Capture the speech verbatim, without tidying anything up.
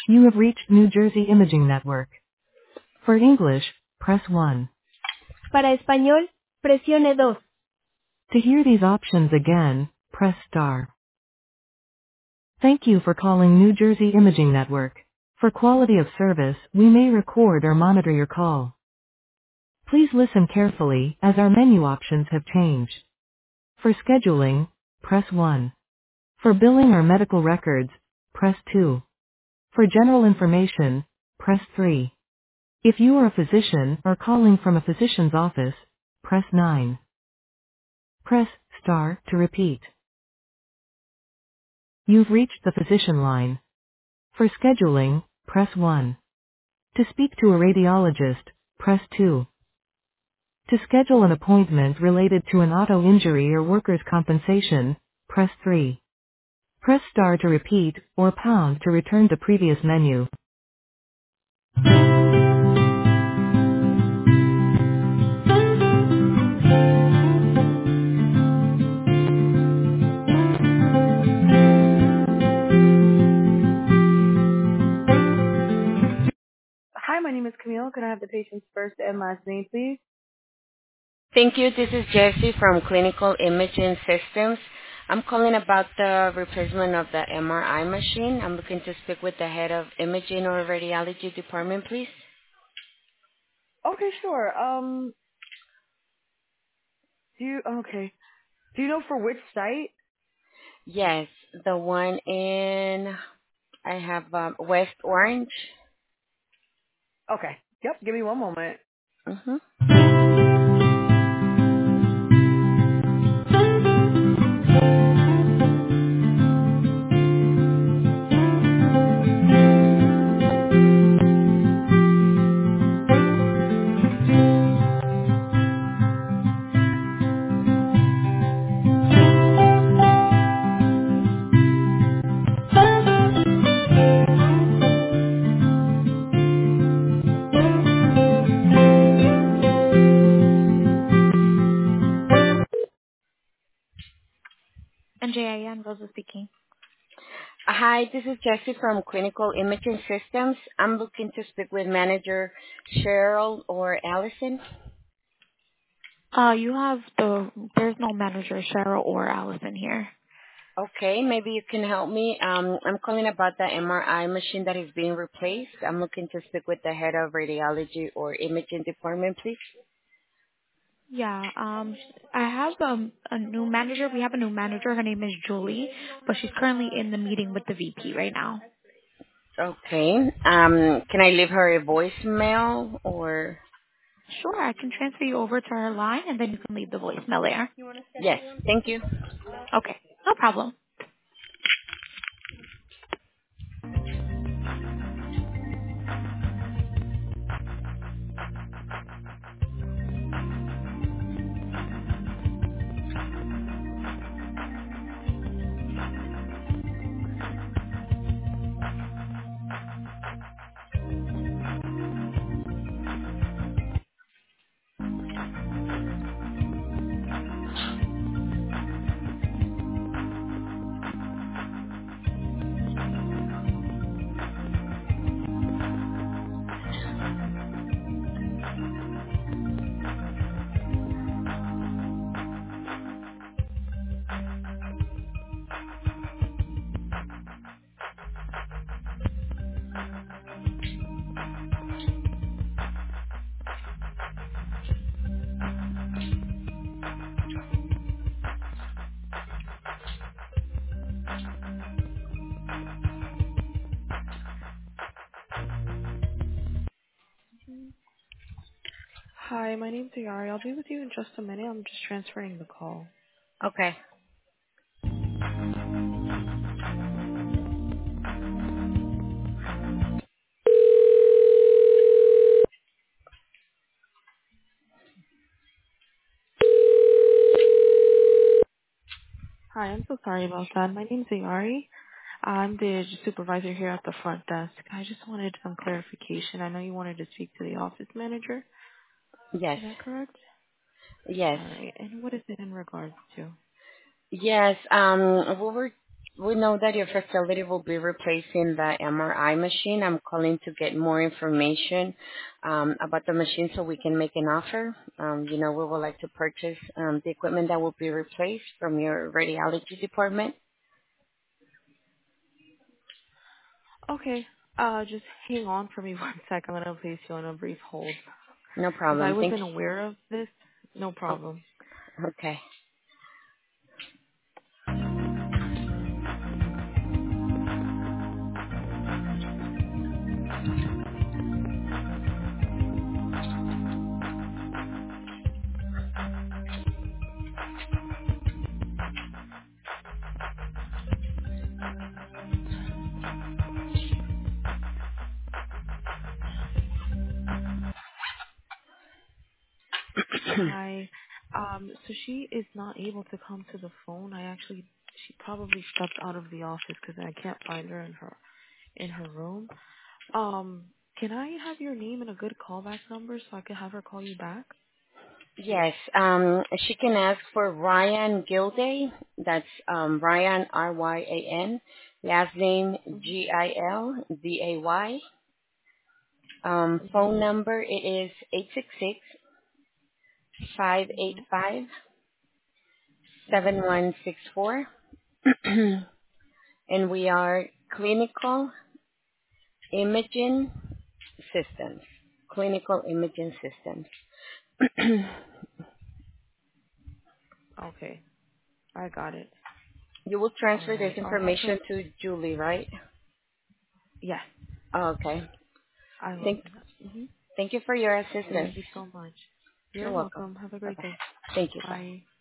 You have reached New Jersey Imaging Network. For English, press one. Para español, presione dos. To hear these options again, press star. Thank you for calling New Jersey Imaging Network. For quality of service, we may record or monitor your call. Please listen carefully, as our menu options have changed. For scheduling, press one. For billing or medical records, press two. For general information, press three. If you are a physician or calling from a physician's office, press nine. Press star to repeat. You've reached the physician line. For scheduling, press one. To speak to a radiologist, press two. To schedule an appointment related to an auto injury or workers' compensation, press three. Press star to repeat, or pound to return to previous menu. Hi, my name is Camille. Can I have the patient's first and last name, please? Thank you. This is Jessie from Clinical Imaging Systems. I'm calling about the replacement of the M R I machine. I'm looking to speak with the head of imaging or radiology department, please. Okay, sure. Um, do you, okay. Do you know for which site? Yes, the one in, I have um, West Orange. Okay. Yep, give me one moment. Mm-hmm. N J I N, Rosa speaking. Hi, this is Jessie from Clinical Imaging Systems. I'm looking to speak with manager Cheryl or Allison. Uh, you have the, there's no manager, Cheryl or Allison here. Okay, maybe you can help me. Um, I'm calling about the M R I machine that is being replaced. I'm looking to speak with the head of radiology or imaging department, please. Yeah, um, I have um, a new manager. We have a new manager. Her name is Julie, but she's currently in the meeting with the V P right now. Okay. Um, can I leave her a voicemail or? Sure, I can transfer you over to her line, and then you can leave the voicemail there. Yes, thank you. Okay, no problem. Hi, my name's Ayari. I'll be with you in just a minute. I'm just transferring the call. Okay. Hi, I'm so sorry about that. My name's Ayari. I'm the supervisor here at the front desk. I just wanted some clarification. I know you wanted to speak to the office manager. Yes. Is that correct? Yes. All right. And what is it in regards to? Yes. Um, we were. We know that your facility will be replacing the M R I machine. I'm calling to get more information um, about the machine so we can make an offer. Um, you know, we would like to purchase um, the equipment that will be replaced from your radiology department. Okay. Uh, just hang on for me one sec. I'm gonna place you on a brief hold No because I problem. Thank wasn't aware of this. No you. problem. Oh, okay. Hi. Um, so she is not able to come to the phone. I actually, she probably stepped out of the office because I can't find her in her in her room. Um, can I have your name and a good callback number so I can have her call you back? Yes, um, she can ask for Ryan Gilday. That's um, Ryan R Y A N. Last name Mhm. G I L D A Y. Um, Mhm. phone number it is eight six six five eight Mhm. five Mhm. seven one six four, and we are clinical imaging systems. Clinical imaging systems. Okay, I got it. You will All transfer this right. I'll have her. information to Julie, right? Yes, Oh, okay. I will Thank, do that. Mhm. thank you for your assistance. Thank you so much. You're You're welcome. welcome. Have a Bye great bye. day. Thank you. Bye. Bye.